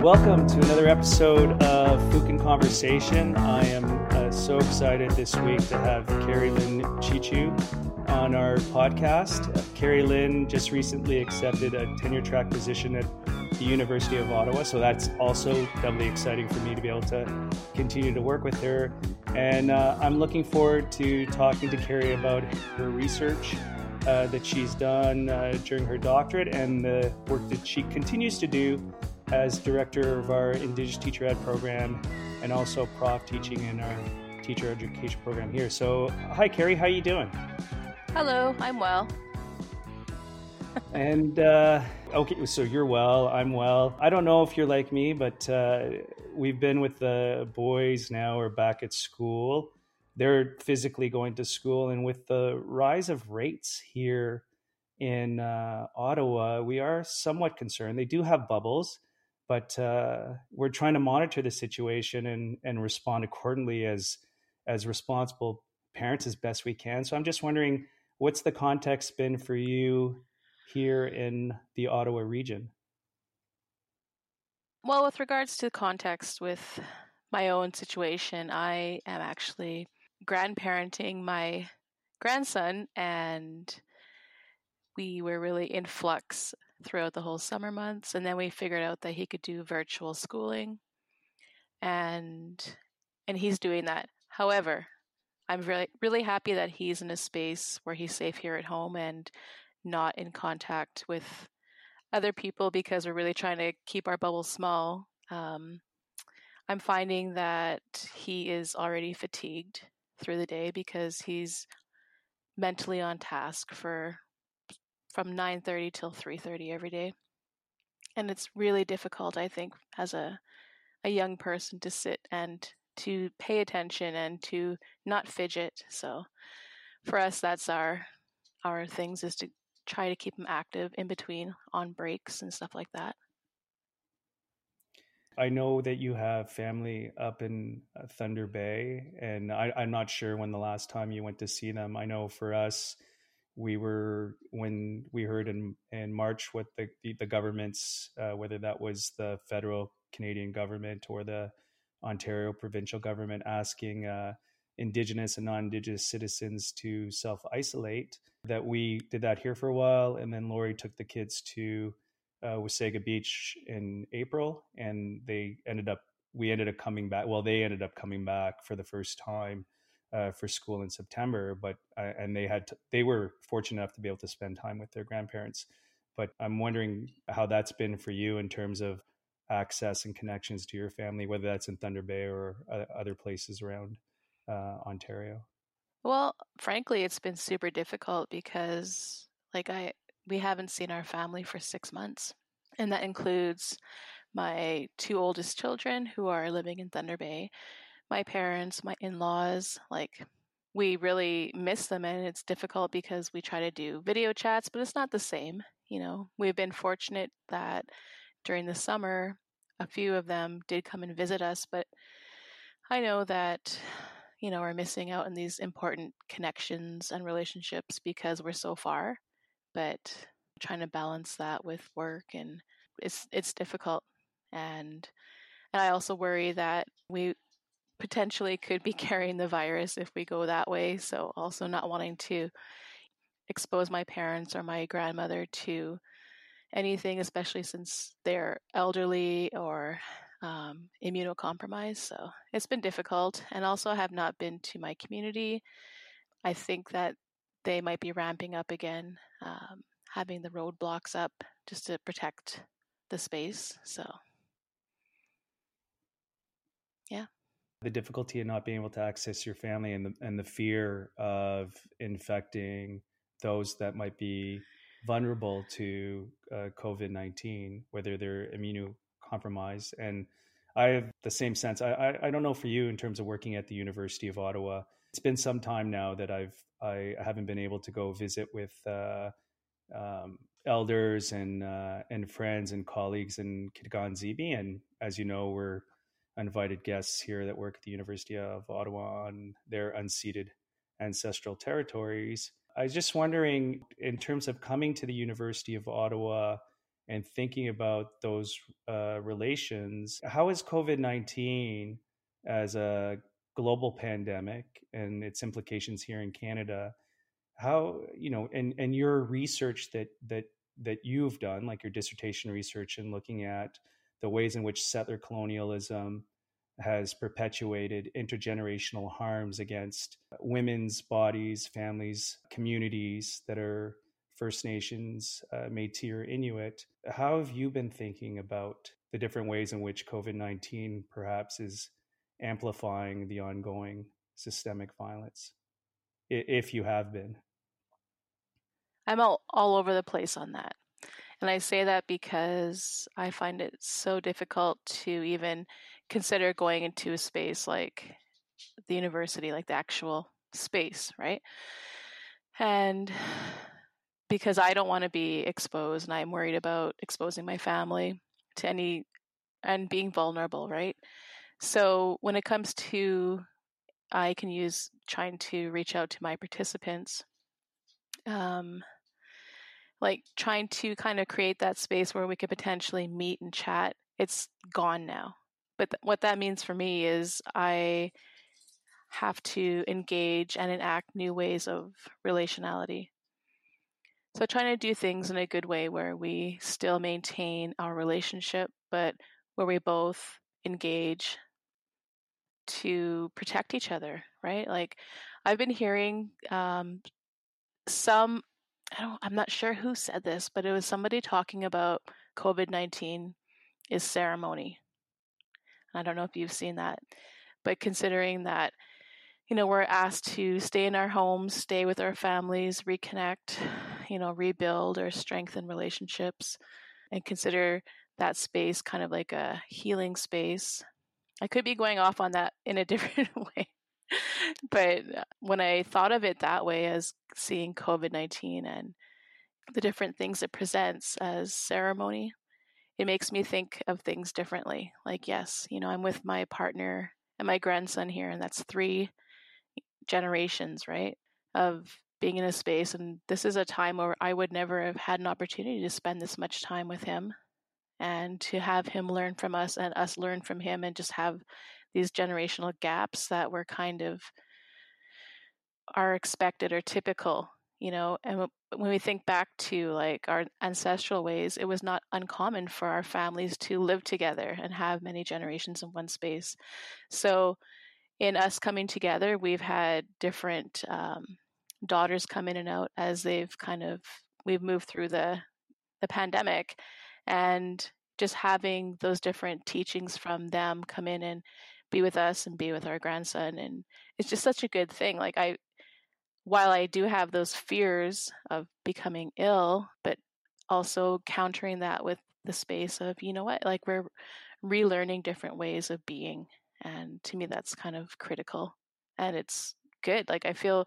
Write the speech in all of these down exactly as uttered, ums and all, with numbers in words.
Welcome to another episode of Fukin Conversation. I am uh, so excited this week to have Carrie Lynn Chichu on our podcast. Uh, Carrie Lynn just recently accepted a tenure track position at the University of Ottawa, so that's also doubly exciting for me to be able to continue to work with her. And uh, I'm looking forward to talking to Carrie about her research uh, that she's done uh, during her doctorate and the work that she continues to do as director of our Indigenous Teacher Ed program and also prof teaching in our teacher education program here. So, hi, Carrie, how you doing? Hello, I'm well. And, uh, okay, so you're well, I'm well. I don't know if you're like me, but uh, we've been with the boys now, we're back at school. They're physically going to school, and with the rise of rates here in uh, Ottawa, we are somewhat concerned. They do have bubbles, but uh, we're trying to monitor the situation and, and respond accordingly as as responsible parents as best we can. So I'm just wondering, what's the context been for you here in the Ottawa region? Well, with regards to context with my own situation, I am actually grandparenting my grandson, and we were really in flux throughout the whole summer months, and then we figured out that he could do virtual schooling, and and he's doing that. However, I'm really really happy that he's in a space where he's safe here at home and not in contact with other people, because we're really trying to keep our bubble small. Um, I'm finding that he is already fatigued through the day because he's mentally on task for from nine thirty till three thirty every day. And it's really difficult, I think, as a, a young person to sit and to pay attention and to not fidget. So for us, that's our our things, is to try to keep him active in between on breaks and stuff like that. I know that you have family up in uh, Thunder Bay, and I, I'm not sure when the last time you went to see them. I know for us, we were, when we heard in, in March what the, the, the governments, uh, whether that was the federal Canadian government or the Ontario provincial government, asking uh, Indigenous and non-Indigenous citizens to self-isolate, that we did that here for a while. And then Lori took the kids to uh, Wasaga Beach in April, and they ended up, we ended up coming back. Well, they ended up coming back for the first time uh, for school in September, but uh, and they had to, they were fortunate enough to be able to spend time with their grandparents. But I'm wondering how that's been for you in terms of access and connections to your family, whether that's in Thunder Bay or uh, other places around uh, Ontario. Well, frankly, it's been super difficult because, like, I we haven't seen our family for six months, and that includes my two oldest children who are living in Thunder Bay, my parents, my in-laws. Like, we really miss them, and it's difficult because we try to do video chats, but it's not the same. You know, we've been fortunate that during the summer, a few of them did come and visit us, but I know that, you know, we're missing out on these important connections and relationships because we're so far, but trying to balance that with work, and it's it's difficult. And and I also worry that we potentially could be carrying the virus if we go that way. So also not wanting to expose my parents or my grandmother to anything, especially since they're elderly or um, immunocompromised. So it's been difficult. And also, I have not been to my community. I think that they might be ramping up again, um, having the roadblocks up just to protect the space. So, yeah. The difficulty in not being able to access your family, and the and the fear of infecting those that might be vulnerable to uh, COVID nineteen, whether they're immunocompromised. And I have the same sense. I, I I don't know for you in terms of working at the University of Ottawa. It's been some time now that I've I haven't been able to go visit with uh, um, elders and uh, and friends and colleagues in Kitgans-Zibi. And as you know, we're invited guests here that work at the University of Ottawa on their unceded ancestral territories. I was just wondering, in terms of coming to the University of Ottawa and thinking about those uh, relations. How is COVID nineteen as a global pandemic and its implications here in Canada? How, you know, and and your research that that that you've done, like your dissertation research and looking at the ways in which settler colonialism has perpetuated intergenerational harms against women's bodies, families, communities that are First Nations, uh, Métis, or Inuit. How have you been thinking about the different ways in which COVID nineteen perhaps is amplifying the ongoing systemic violence, if you have been? I'm all, all over the place on that. And I say that because I find it so difficult to even consider going into a space like the university, like the actual space, right? And because I don't want to be exposed, and I'm worried about exposing my family to any and being vulnerable, right? So when it comes to, I can use trying to reach out to my participants, um, like trying to kind of create that space where we could potentially meet and chat. It's gone now. But th- what that means for me is I have to engage and enact new ways of relationality. So trying to do things in a good way where we still maintain our relationship, but where we both engage to protect each other, right? Like I've been hearing um, some, I don't, I'm not sure who said this, but it was somebody talking about COVID nineteen is ceremony. I don't know if you've seen that, but considering that, you know, we're asked to stay in our homes, stay with our families, reconnect, you know, rebuild or strengthen relationships, and consider that space kind of like a healing space. I could be going off on that in a different way. But when I thought of it that way, as seeing COVID nineteen and the different things it presents as ceremony, it makes me think of things differently. Like, yes, you know, I'm with my partner and my grandson here, and that's three generations, right, of being in a space. And this is a time where I would never have had an opportunity to spend this much time with him, and to have him learn from us and us learn from him, and just have these generational gaps that were kind of are expected or typical, you know. And when we think back to like our ancestral ways, it was not uncommon for our families to live together and have many generations in one space. So in us coming together, we've had different um, daughters come in and out as they've kind of, we've moved through the the pandemic, and just having those different teachings from them come in and be with us and be with our grandson. And it's just such a good thing. Like I, while I do have those fears of becoming ill, but also countering that with the space of, you know what, like we're relearning different ways of being. And to me, that's kind of critical. And it's good. Like I feel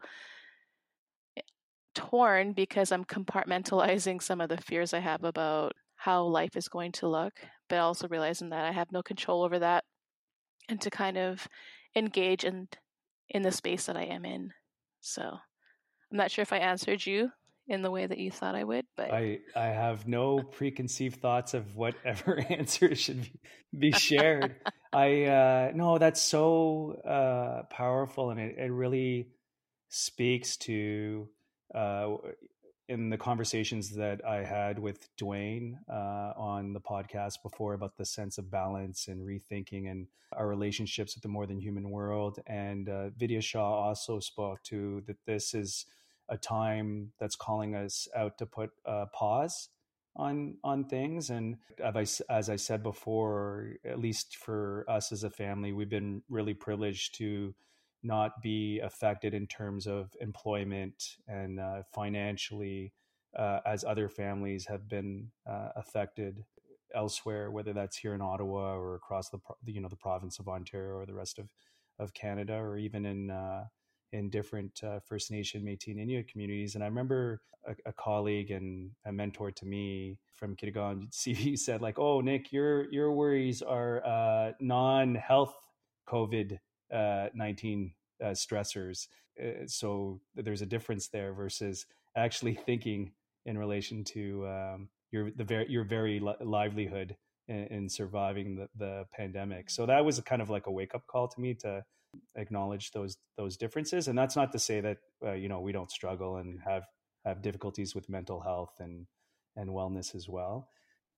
torn because I'm compartmentalizing some of the fears I have about how life is going to look, but also realizing that I have no control over that, and to kind of engage in in the space that I am in. So I'm not sure if I answered you in the way that you thought I would, but I I have no preconceived thoughts of whatever answer should be, be shared. I uh, no, that's so uh, powerful, and it, it really speaks to uh, in the conversations that I had with Dwayne uh, on the podcast before about the sense of balance and rethinking and our relationships with the more than human world. And uh, Vidya Shah also spoke to that this is a time that's calling us out to put a pause on on things. And as I, as I said before, at least for us as a family, we've been really privileged to not be affected in terms of employment and uh, financially uh, as other families have been uh, affected elsewhere, whether that's here in Ottawa or across the you know the province of Ontario or the rest of of Canada, or even in uh, in different uh, First Nation, Métis, and Inuit communities. And I remember a, a colleague and a mentor to me from Kitigan C V said, like, "Oh, Nick, your your worries are uh, non-health COVID uh, nineteen uh, stressors. Uh, so there's a difference there versus actually thinking in relation to um, your the very your very li- livelihood in, in surviving the, the pandemic. So that was a kind of like a wake up call to me to acknowledge those those differences. And that's not to say that uh, you know we don't struggle and have have difficulties with mental health and and wellness as well.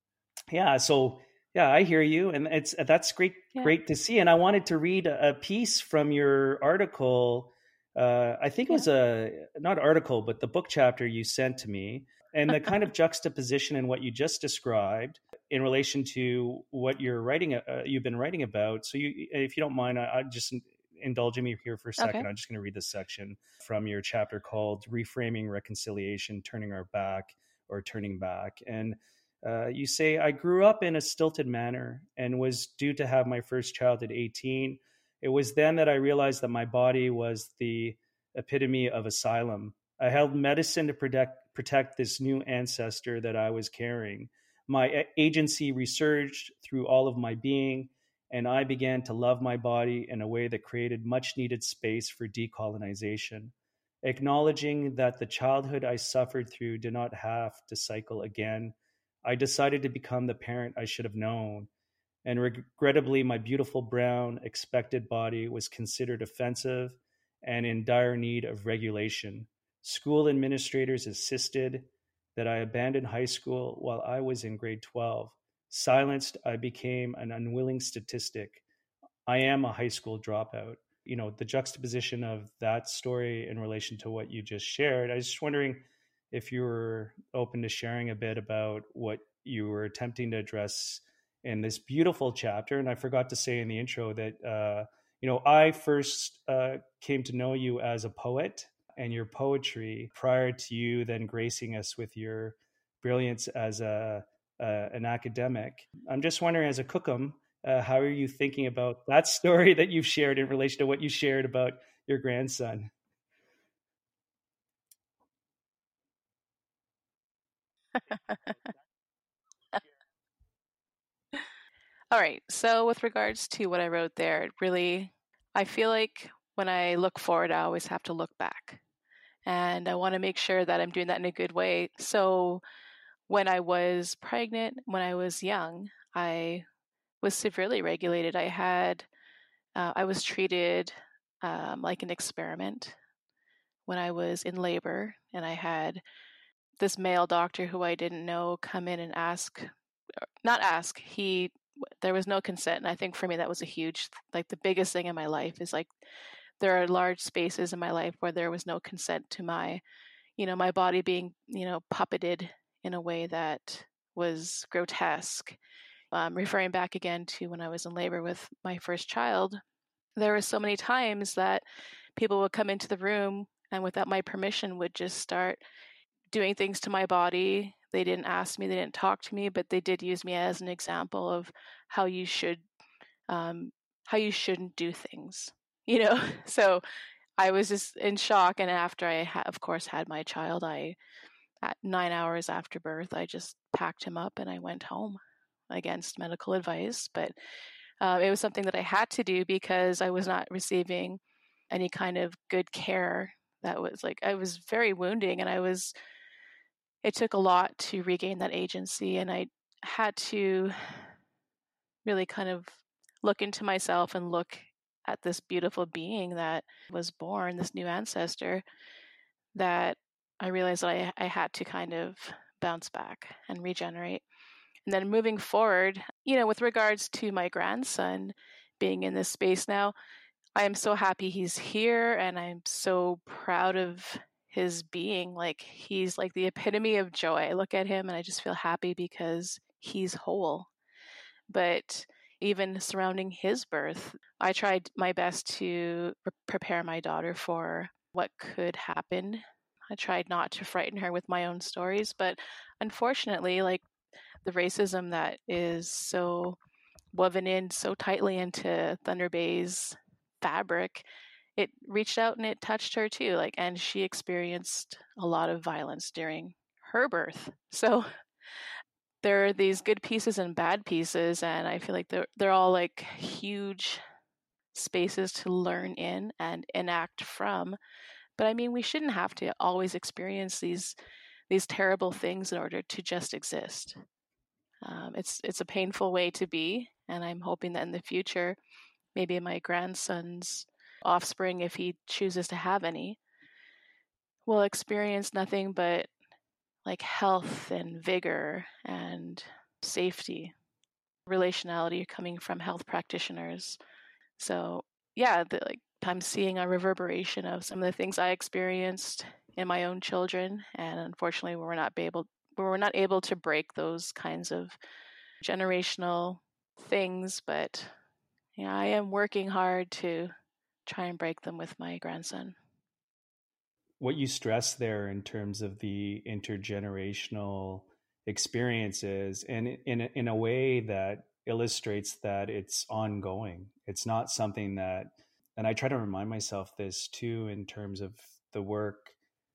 Yeah. So yeah, I hear you, and it's that's great Yeah. great to see. And I wanted to read a, a piece from your article. Uh, I think it Yeah. was a not article, but the book chapter you sent to me, and the kind of juxtaposition in what you just described in relation to what you're writing. Uh, you've been writing about. So, you, if you don't mind, I, I just indulge me here for a Okay. second. I'm just going to read this section from your chapter called "Reframing Reconciliation: Turning Our Back or Turning Back," and uh, you say, I grew up in a stilted manner and was due to have my first child at eighteen. It was then that I realized that my body was the epitome of asylum. I held medicine to protect, protect this new ancestor that I was carrying. My agency resurged through all of my being, and I began to love my body in a way that created much needed space for decolonization. Acknowledging that the childhood I suffered through did not have to cycle again, I decided to become the parent I should have known, and regrettably, my beautiful brown, expected body was considered offensive and in dire need of regulation. School administrators insisted that I abandon high school while I was in grade twelve. Silenced, I became an unwilling statistic. I am a high school dropout. You know, the juxtaposition of that story in relation to what you just shared, I was just wondering if you were open to sharing a bit about what you were attempting to address in this beautiful chapter. And I forgot to say in the intro that, uh, you know, I first uh, came to know you as a poet and your poetry prior to you then gracing us with your brilliance as a, uh, an academic. I'm just wondering, as a Cookham, uh, how are you thinking about that story that you've shared in relation to what you shared about your grandson? All right. So, with regards to what I wrote there, it really, I feel like when I look forward, I always have to look back. And I want to make sure that I'm doing that in a good way. So, when I was pregnant, when I was young, I was severely regulated. I had, uh, I was treated um, like an experiment when I was in labor, and I had this male doctor who I didn't know come in and ask, not ask, he, there was no consent. And I think for me, that was a huge, like the biggest thing in my life is like, there are large spaces in my life where there was no consent to my, you know, my body being, you know, puppeted in a way that was grotesque. Um, referring back again to when I was in labor with my first child, there were so many times that people would come into the room and without my permission would just start doing things to my body. They didn't ask me, they didn't talk to me, but they did use me as an example of how you should, um, how you shouldn't do things, you know? So I was just in shock. And after I, ha- of course, had my child, I, at nine hours after birth, I just packed him up and I went home against medical advice. But uh, it was something that I had to do because I was not receiving any kind of good care. That was like, I was very wounding, and I was, it took a lot to regain that agency. And I had to really kind of look into myself and look at this beautiful being that was born, this new ancestor, that I realized that I, I had to kind of bounce back and regenerate. And then moving forward, you know, with regards to my grandson being in this space now, I am so happy he's here, and I'm so proud of his being. Like, he's like the epitome of joy. I look at him and I just feel happy because he's whole. But even surrounding his birth, I tried my best to pre- prepare my daughter for what could happen. I tried not to frighten her with my own stories, but unfortunately, like the racism that is so woven in so tightly into Thunder Bay's fabric, it reached out and it touched her too. Like, and she experienced a lot of violence during her birth. So there are these good pieces and bad pieces, and I feel like they're they're all like huge spaces to learn in and enact from. But I mean, we shouldn't have to always experience these these terrible things in order to just exist. Um, it's it's a painful way to be, and I'm hoping that in the future, maybe my grandson's offspring, if he chooses to have any, will experience nothing but like health and vigor and safety, relationality coming from health practitioners. So yeah, the, like I'm seeing a reverberation of some of the things I experienced in my own children, and unfortunately, we're not able we're not able to break those kinds of generational things. But yeah, I am working hard to try and break them with my grandson. What you stress there in terms of the intergenerational experiences, and in a, in a way that illustrates that it's ongoing. It's not something that, and I try to remind myself this too in terms of the work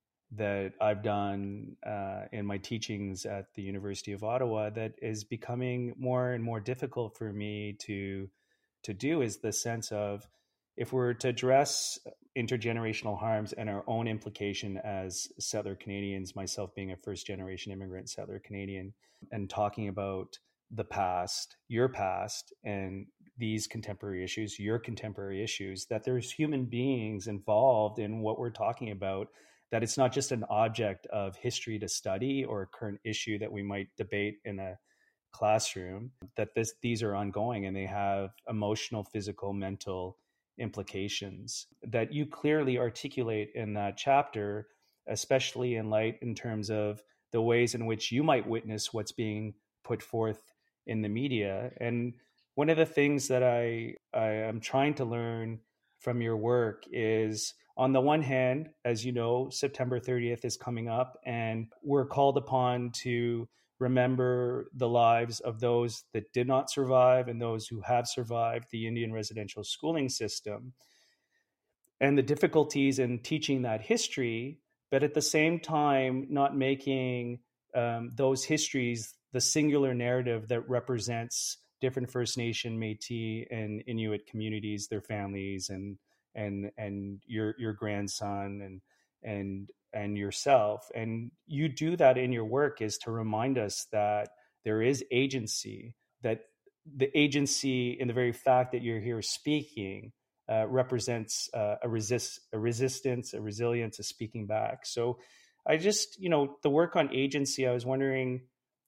that I've done uh, in my teachings at the University of Ottawa, that is becoming more and more difficult for me to to do, is the sense of, if we're to address intergenerational harms and our own implication as settler Canadians, myself being a first generation immigrant settler Canadian, and talking about the past, your past, and these contemporary issues, your contemporary issues, that there's human beings involved in what we're talking about, that it's not just an object of history to study or a current issue that we might debate in a classroom, that this these are ongoing and they have emotional, physical, mental implications that you clearly articulate in that chapter, especially in light in terms of the ways in which you might witness what's being put forth in the media. And one of the things that I, I am trying to learn from your work is, on the one hand, as you know, September thirtieth is coming up, and we're called upon to remember the lives of those that did not survive and those who have survived the Indian residential schooling system, and the difficulties in teaching that history, but at the same time, not making um, those histories the singular narrative that represents different First Nation, Métis, and Inuit communities, their families, and and and your your grandson and and and yourself. And you do that in your work, is to remind us that there is agency, that the agency in the very fact that you're here speaking uh, represents uh, a resist a resistance, a resilience, a speaking back. So I just, you know, the work on agency, I was wondering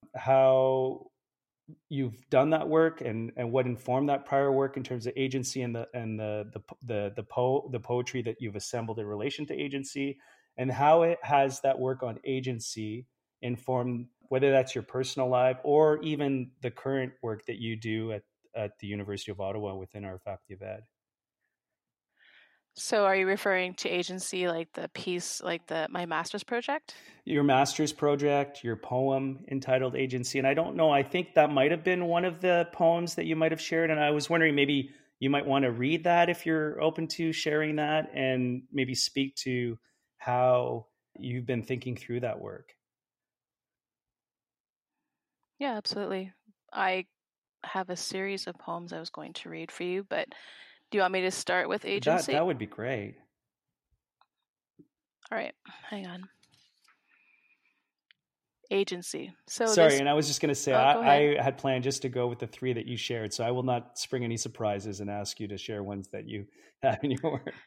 how you've done that work, and, and what informed that prior work in terms of agency, and the and the the the the, po- the poetry that you've assembled in relation to agency, and how it has that work on agency informed, whether that's your personal life or even the current work that you do at, at the University of Ottawa within our Faculty of Ed. So are you referring to agency like the piece, like the my master's project? Your master's project, your poem entitled Agency. And I don't know, I think that might have been one of the poems that you might have shared. And I was wondering, maybe you might want to read that if you're open to sharing that, and maybe speak to how you've been thinking through that work. Yeah, absolutely. I have a series of poems I was going to read for you, but do you want me to start with agency? That, that would be great. All right, hang on. Agency. So Sorry, this... and I was just going to say, oh, I, I had planned just to go with the three that you shared, so I will not spring any surprises and ask you to share ones that you have in your work.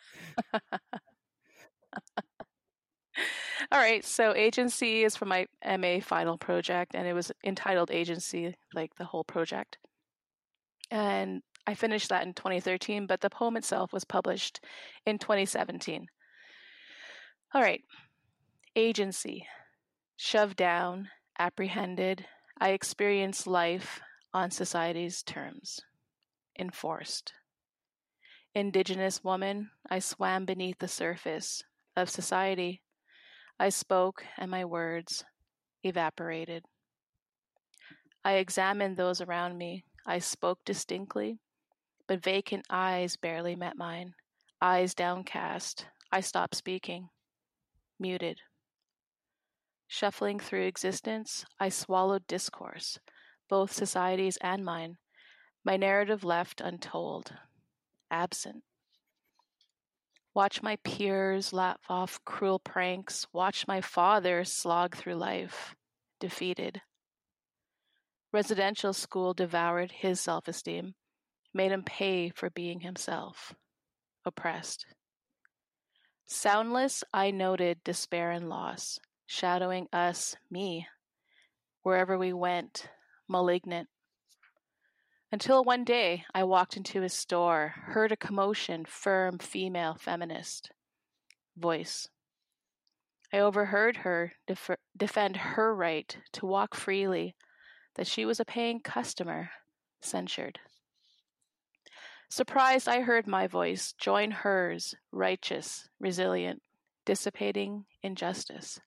All right, so agency is from my M A final project, and it was entitled Agency, like the whole project. And I finished that in twenty thirteen, but the poem itself was published in twenty seventeen. All right, agency. Shoved down, apprehended, I experienced life on society's terms. Enforced. Indigenous woman, I swam beneath the surface of society. I spoke, and my words evaporated. I examined those around me. I spoke distinctly, but vacant eyes barely met mine. Eyes downcast, I stopped speaking. Muted. Shuffling through existence, I swallowed discourse, both society's and mine, my narrative left untold, absent. Watch my peers laugh off cruel pranks. Watch my father slog through life, defeated. Residential school devoured his self-esteem, made him pay for being himself, oppressed. Soundless, I noted despair and loss, shadowing us, me, wherever we went, malignant. Until one day I walked into his store, heard a commotion, firm female feminist voice. I overheard her def- defend her right to walk freely, that she was a paying customer, censured. Surprised, I heard my voice join hers, righteous, resilient, dissipating injustice.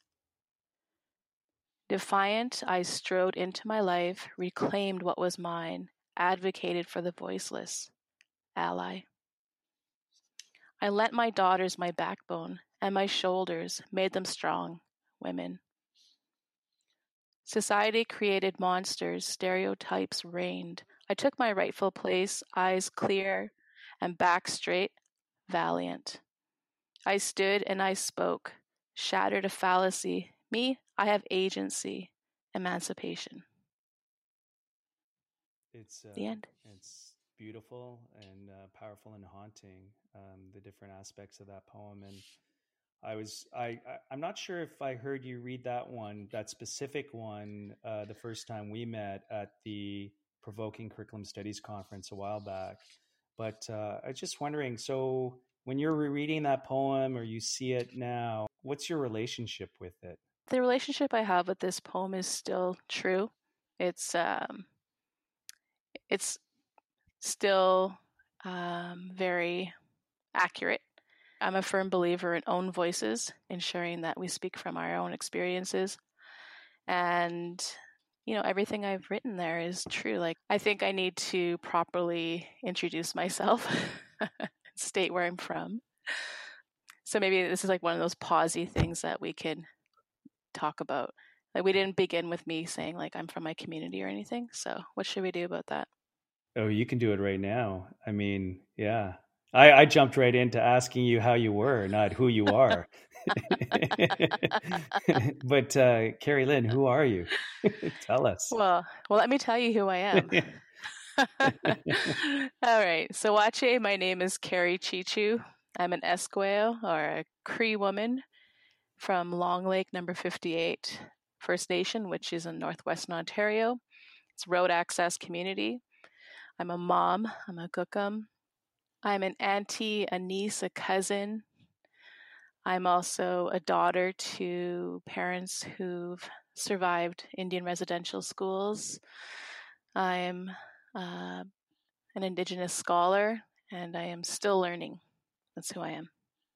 Defiant, I strode into my life, reclaimed what was mine, advocated for the voiceless, ally. I lent my daughters my backbone and my shoulders, made them strong, women. Society created monsters, stereotypes reigned. I took my rightful place, eyes clear and back straight, valiant. I stood and I spoke, shattered a fallacy. Me, I have agency, emancipation. It's uh, The end. It's beautiful and uh, powerful and haunting, um, the different aspects of that poem. And I was I, I I'm not sure if I heard you read that one, that specific one, uh, the first time we met at the Provoking Curriculum Studies conference a while back. But uh, I was just wondering, so when you're rereading that poem or you see it now, what's your relationship with it? The relationship I have with this poem is still true. It's um, it's still um, very accurate. I'm a firm believer in own voices, ensuring that we speak from our own experiences. And, you know, everything I've written there is true. Like, I think I need to properly introduce myself, state where I'm from. So maybe this is like one of those pausey things that we can talk about. Like, we didn't begin with me saying, like, I'm from my community or anything. So what should we do about that? Oh, you can do it right now. I mean, yeah. I, I jumped right into asking you how you were, not who you are. But uh, Carrie Lynn, who are you? Tell us. Well, well, let me tell you who I am. All right. So, Wache, my name is Carrie Chichu. I'm an Esquimalt or a Cree woman from Long Lake number fifty-eight First Nation, which is in northwestern Ontario. It's road access community. I'm a mom. I'm a Gookum. I'm an auntie, a niece, a cousin. I'm also a daughter to parents who've survived Indian residential schools. I'm uh, an Indigenous scholar, and I am still learning. That's who I am.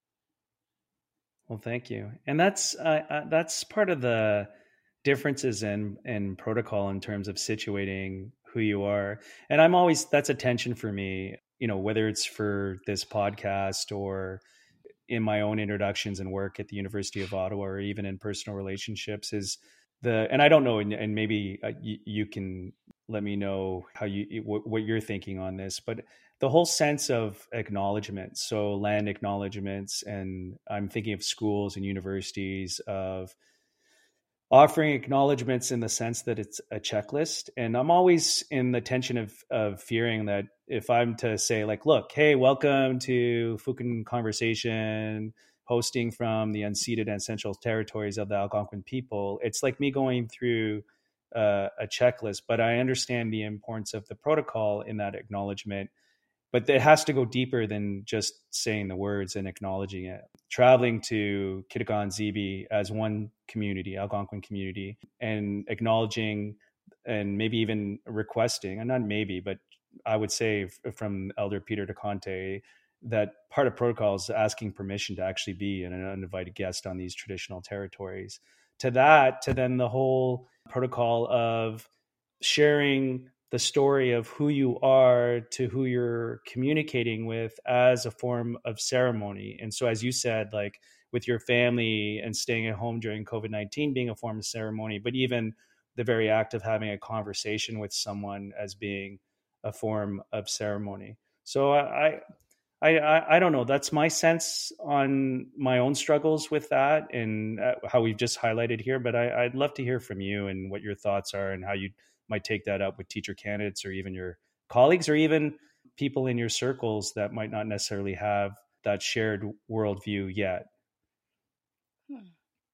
Well, thank you. And that's uh, uh, that's part of the differences in in protocol in terms of situating who you are. And I'm always, that's a tension for me, you know, whether it's for this podcast or in my own introductions and work at the University of Ottawa, or even in personal relationships, is the, and I don't know, and, and maybe uh, you, you can let me know how you, what, what you're thinking on this, but the whole sense of acknowledgement. So land acknowledgements, and I'm thinking of schools and universities of offering acknowledgements in the sense that it's a checklist. And I'm always in the tension of of fearing that if I'm to say, like, look, hey, welcome to Fukin Conversation, hosting from the unceded ancestral territories of the Algonquin people, it's like me going through uh, a checklist. But I understand the importance of the protocol in that acknowledgement. But it has to go deeper than just saying the words and acknowledging it. Traveling to Kitigan Zibi as one community, Algonquin community, and acknowledging and maybe even requesting, and not maybe, but I would say from Elder Peter DeConte, that part of protocol is asking permission to actually be an uninvited guest on these traditional territories. To that, to then the whole protocol of sharing the story of who you are to who you're communicating with as a form of ceremony. And so, as you said, like with your family and staying at home during COVID nineteen being a form of ceremony, but even the very act of having a conversation with someone as being a form of ceremony. So I, I, I, I don't know. That's my sense on my own struggles with that and uh, how we've just highlighted here. But I, I'd love to hear from you and what your thoughts are and how you might take that up with teacher candidates or even your colleagues or even people in your circles that might not necessarily have that shared worldview yet. Hmm.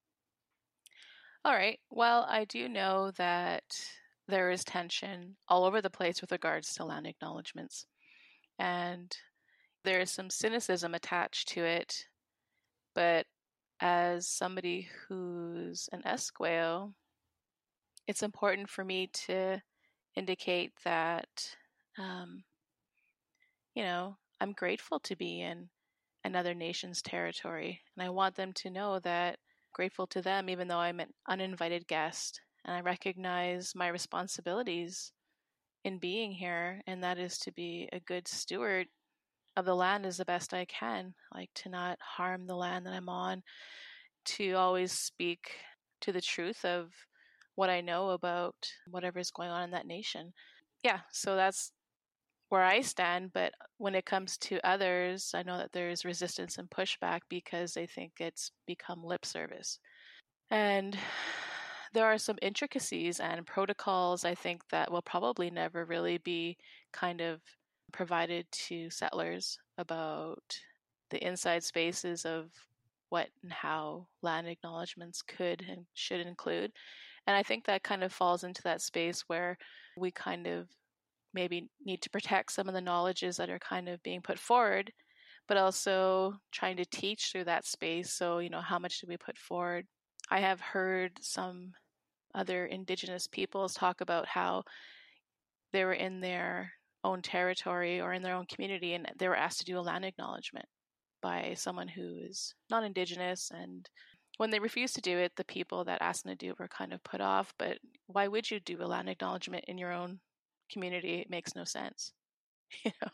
All right. Well, I do know that there is tension all over the place with regards to land acknowledgements. And there is some cynicism attached to it. But as somebody who's an Esqueo, it's important for me to indicate that, um, you know, I'm grateful to be in another nation's territory. And I want them to know that I'm grateful to them, even though I'm an uninvited guest. And I recognize my responsibilities in being here, and that is to be a good steward of the land as the best I can, like to not harm the land that I'm on, to always speak to the truth of what I know about whatever's going on in that nation. Yeah, so that's where I stand. But when it comes to others, I know that there's resistance and pushback because they think it's become lip service. And there are some intricacies and protocols, I think, that will probably never really be kind of provided to settlers about the inside spaces of what and how land acknowledgements could and should include. And I think that kind of falls into that space where we kind of maybe need to protect some of the knowledges that are kind of being put forward, but also trying to teach through that space. So, you know, how much do we put forward? I have heard some other Indigenous peoples talk about how they were in their own territory or in their own community and they were asked to do a land acknowledgement by someone who is not Indigenous. And when they refused to do it, the people that asked them to do it were kind of put off. But why would you do a land acknowledgement in your own community? It makes no sense, you know.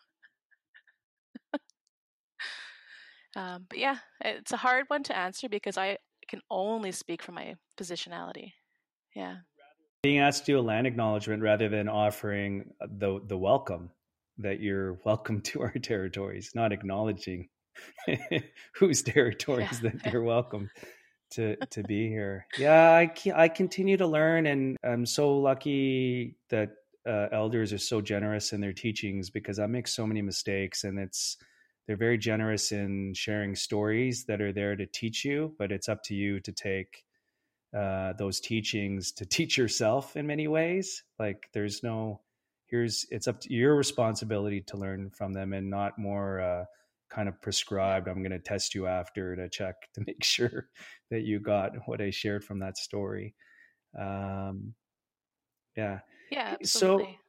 Um, but yeah, it's a hard one to answer because I can only speak from my positionality. Yeah. Being asked to do a land acknowledgement rather than offering the the welcome that you're welcome to our territories, not acknowledging whose territories Yeah. that they're welcome to to be here. Yeah, I I continue to learn, and I'm so lucky that uh, elders are so generous in their teachings because I make so many mistakes, and it's they're very generous in sharing stories that are there to teach you, but it's up to you to take uh, those teachings to teach yourself in many ways. Like there's no, here's, it's up to your responsibility to learn from them and not more uh, kind of prescribed. I'm going to test you after to check to make sure that you got what I shared from that story. Um, yeah. Yeah, So, absolutely.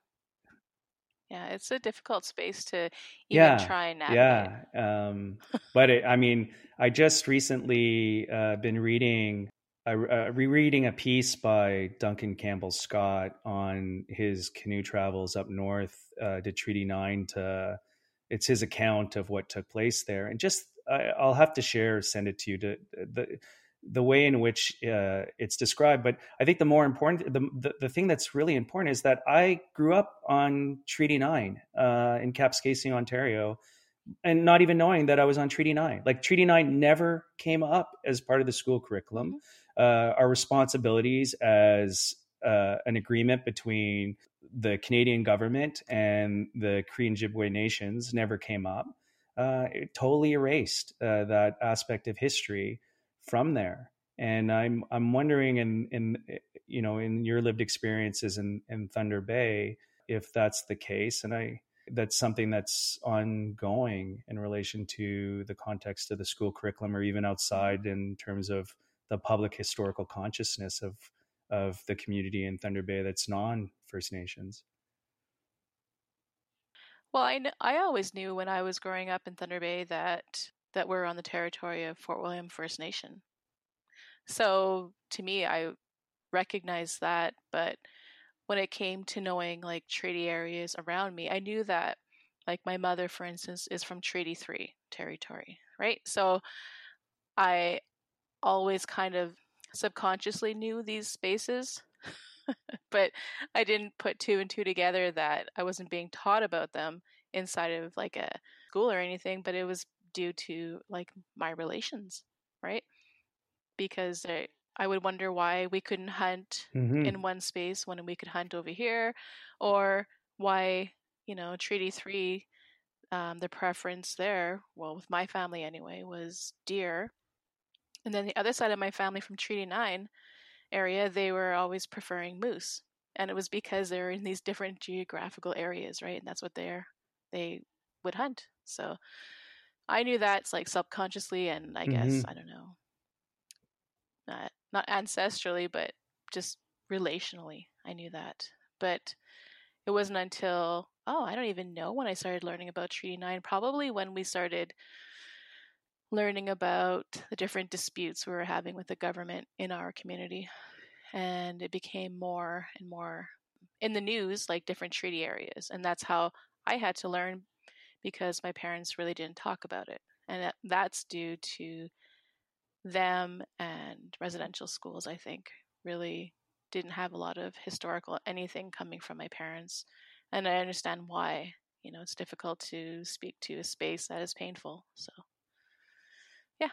Yeah, it's a difficult space to even yeah, try and navigate. yeah. Um, but it, I mean, I just recently uh, been reading uh, rereading a piece by Duncan Campbell Scott on his canoe travels up north uh, to Treaty Nine. To it's his account of what took place there, and just I, I'll have to share, send it to you. To the the way in which uh, it's described, but I think the more important, the, the the thing that's really important is that I grew up on Treaty Nine uh, in Kapuskasing, Ontario, and not even knowing that I was on Treaty Nine. Like Treaty Nine never came up as part of the school curriculum. Mm-hmm. Uh, our responsibilities as uh, an agreement between the Canadian government and the Cree and Ojibwe nations never came up. Uh, it totally erased uh, that aspect of history from there. And I'm I'm wondering, in in you know, in your lived experiences in, in Thunder Bay, if that's the case. And I that's something that's ongoing in relation to the context of the school curriculum or even outside in terms of the public historical consciousness of of the community in Thunder Bay that's non-First Nations. Well, I, kn- I always knew when I was growing up in Thunder Bay that that we're on the territory of Fort William First Nation. So to me, I recognized that, but when it came to knowing like treaty areas around me, I knew that like my mother, for instance, is from Treaty Three territory, right? So I always kind of subconsciously knew these spaces, but I didn't put two and two together that I wasn't being taught about them inside of like a school or anything, but it was due to like my relations, right? Because I, I would wonder why we couldn't hunt Mm-hmm. in one space when we could hunt over here, or why, you know, Treaty three, um, the preference there, well, with my family anyway, was deer. And then the other side of my family from Treaty nine area, they were always preferring moose. And it was because they're in these different geographical areas, right? And that's what they're, they would hunt. So I knew that's like subconsciously, and I guess, Mm-hmm. I don't know, not, not ancestrally, but just relationally, I knew that. But it wasn't until, oh, I don't even know when I started learning about Treaty nine, probably when we started learning about the different disputes we were having with the government in our community. And it became more and more in the news, like different treaty areas. And that's how I had to learn, because my parents really didn't talk about it. And that's due to them and residential schools, I think, really didn't have a lot of historical anything coming from my parents. And I understand why. You know, it's difficult to speak to a space that is painful. So, yeah.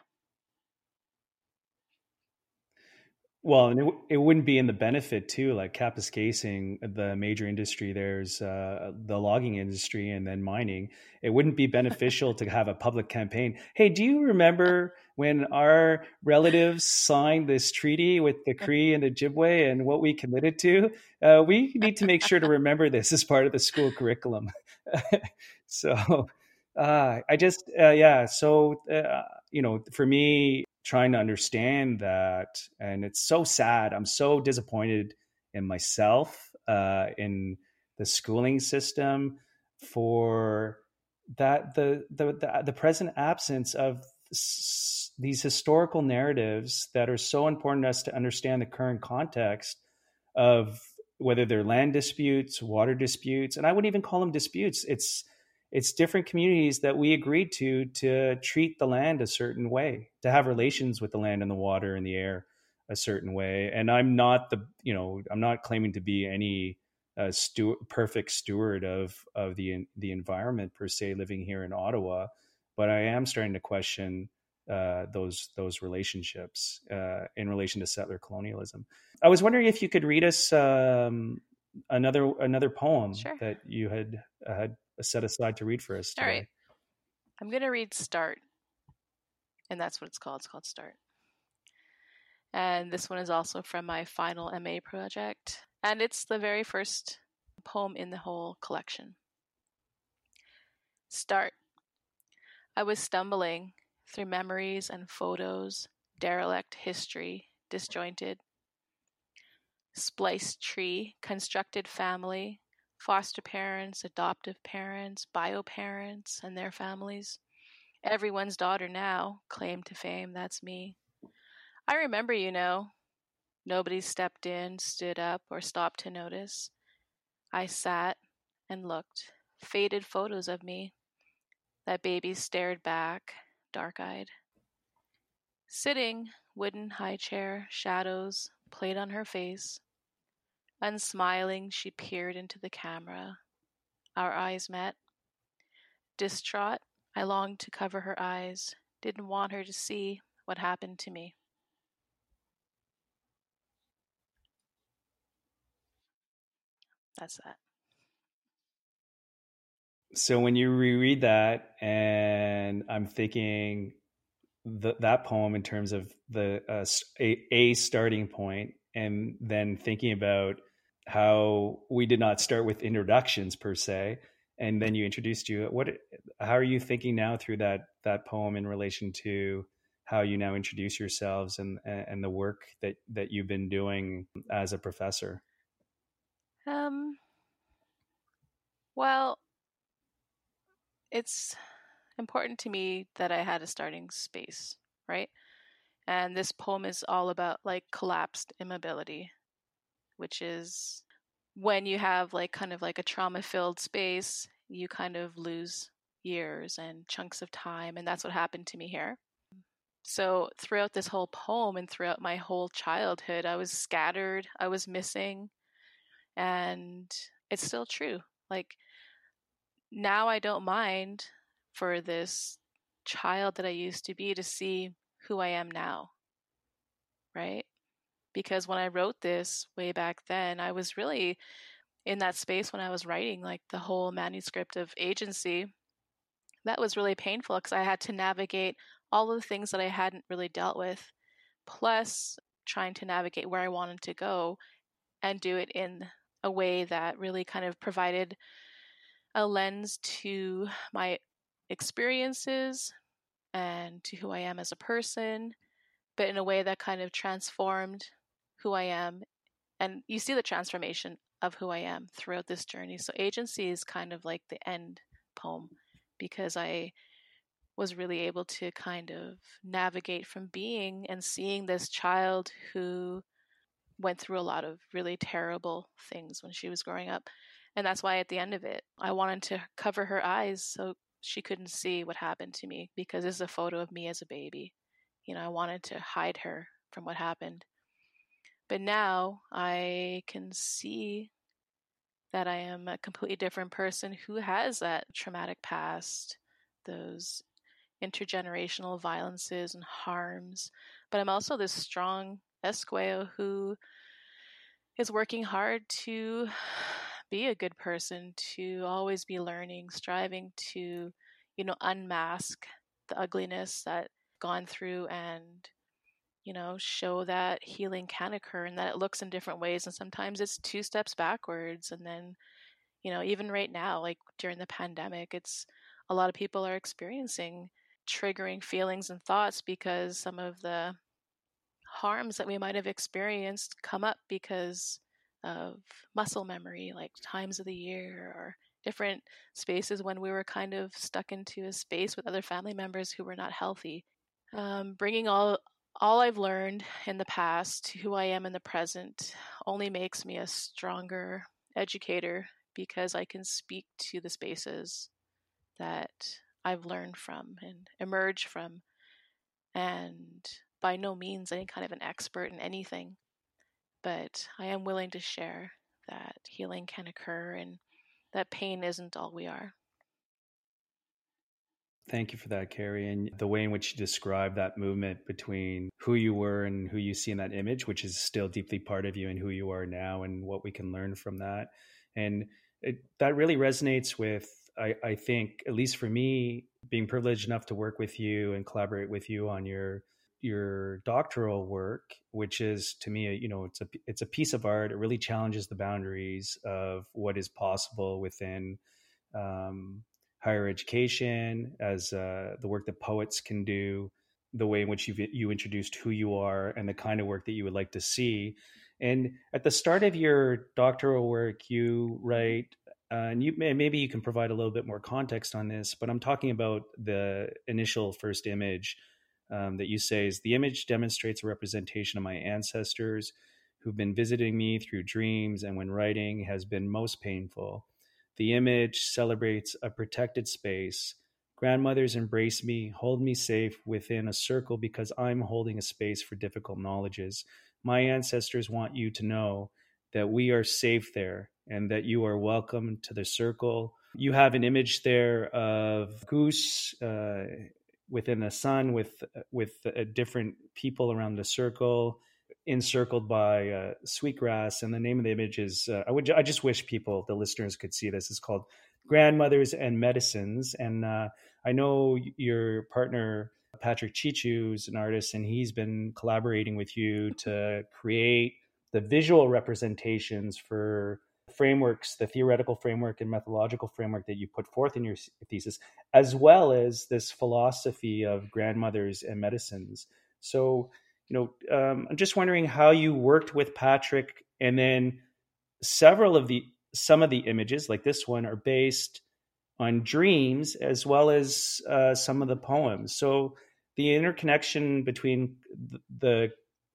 Well, and it, it wouldn't be in the benefit too, like Kapuskasing, the major industry, there's uh, the logging industry and then mining. It wouldn't be beneficial to have a public campaign. Hey, do you remember when our relatives signed this treaty with the Cree and the Ojibwe and what we committed to? Uh, we need to make sure to remember this as part of the school curriculum. So uh, I just, uh, yeah, so, uh, you know, for me, trying to understand that, and it's so sad. I'm so disappointed in myself, uh, in the schooling system, for that the the the, the present absence of s- these historical narratives that are so important to us to understand the current context of whether they're land disputes, water disputes, and I wouldn't even call them disputes. It's it's different communities that we agreed to to treat the land a certain way, to have relations with the land and the water and the air a certain way. And I'm not the, you know, I'm not claiming to be any uh, stu- perfect steward of of the the environment per se, living here in Ottawa, but I am starting to question uh, those those relationships uh, in relation to settler colonialism. I was wondering if you could read us um, another another poem Sure. that you had uh, had set aside to read for us All today. right. I'm going to read Start. And that's what it's called. It's called Start. And this one is also from my final M A project. And it's the very first poem in the whole collection. Start. I was stumbling through memories and photos, derelict history, disjointed, spliced tree, constructed family, foster parents, adoptive parents, bio parents, and their families. Everyone's daughter now, claim to fame, that's me. I remember, you know, nobody stepped in, stood up, or stopped to notice. I sat and looked, faded photos of me. That baby stared back, dark-eyed. Sitting, wooden high chair, shadows played on her face. Unsmiling, she peered into the camera. Our eyes met. Distraught, I longed to cover her eyes, didn't want her to see what happened to me. That's that. So when you reread that, and I'm thinking the, that poem in terms of the uh, a, a starting point, and then thinking about how we did not start with introductions per se, and then you introduced you. What? How are you thinking now through that that poem in relation to how you now introduce yourselves and and the work that that you've been doing as a professor? Um. Well, it's important to me that I had a starting space, right? And this poem is all about like collapsed immobility, which is when you have like kind of like a trauma filled space, you kind of lose years and chunks of time. And that's what happened to me here. So throughout this whole poem and throughout my whole childhood, I was scattered, I was missing, and it's still true. Like now I don't mind for this child that I used to be to see who I am now, right? Because when I wrote this way back then, I was really in that space when I was writing like the whole manuscript of Agency. That was really painful because I had to navigate all of the things that I hadn't really dealt with, plus trying to navigate where I wanted to go and do it in a way that really kind of provided a lens to my experiences and to who I am as a person, but in a way that kind of transformed who I am. And you see the transformation of who I am throughout this journey. So Agency is kind of like the end poem, because I was really able to kind of navigate from being and seeing this child who went through a lot of really terrible things when she was growing up. And that's why at the end of it, I wanted to cover her eyes so she couldn't see what happened to me, because this is a photo of me as a baby. You know, I wanted to hide her from what happened. But now I can see that I am a completely different person who has that traumatic past, those intergenerational violences and harms. But I'm also this strong Esqueo who is working hard to be a good person, to always be learning, striving to, you know, unmask the ugliness that I've gone through and, you know, show that healing can occur and that it looks in different ways. And sometimes it's two steps backwards. And then, you know, even right now, like during the pandemic, it's a lot of people are experiencing triggering feelings and thoughts because some of the harms that we might have experienced come up because of muscle memory, like times of the year or different spaces when we were kind of stuck into a space with other family members who were not healthy. Um, bringing all all I've learned in the past to who I am in the present only makes me a stronger educator, because I can speak to the spaces that I've learned from and emerged from, and by no means any kind of an expert in anything, but I am willing to share that healing can occur and that pain isn't all we are. Thank you for that, Carrie. And the way in which you describe that movement between who you were and who you see in that image, which is still deeply part of you, and who you are now and what we can learn from that. And it, that really resonates with, I, I think, at least for me, being privileged enough to work with you and collaborate with you on your your doctoral work, which is, to me, you know, it's a it's a piece of art. It really challenges the boundaries of what is possible within um, higher education, as uh, the work that poets can do, the way in which you've, you introduced who you are and the kind of work that you would like to see. And at the start of your doctoral work, you write, uh, and you maybe you can provide a little bit more context on this, but I'm talking about the initial first image um, that you say is, the image demonstrates a representation of my ancestors who've been visiting me through dreams, and when writing has been most painful. The image celebrates a protected space. Grandmothers embrace me, hold me safe within a circle because I'm holding a space for difficult knowledges. My ancestors want you to know that we are safe there and that you are welcome to the circle. You have an image there of goose uh, within the sun with with uh, different people around the circle, encircled by uh, sweetgrass, and the name of the image is uh, I would I just wish people, the listeners, could see this. It's called Grandmothers and Medicines, and uh, I know your partner Patrick Chichu is an artist, and he's been collaborating with you to create the visual representations for frameworks, the theoretical framework and methodological framework that you put forth in your thesis, as well as this philosophy of grandmothers and medicines. So, you know, um, I'm just wondering how you worked with Patrick, and then several of the some of the images, like this one, are based on dreams as well as uh, some of the poems. So the interconnection between the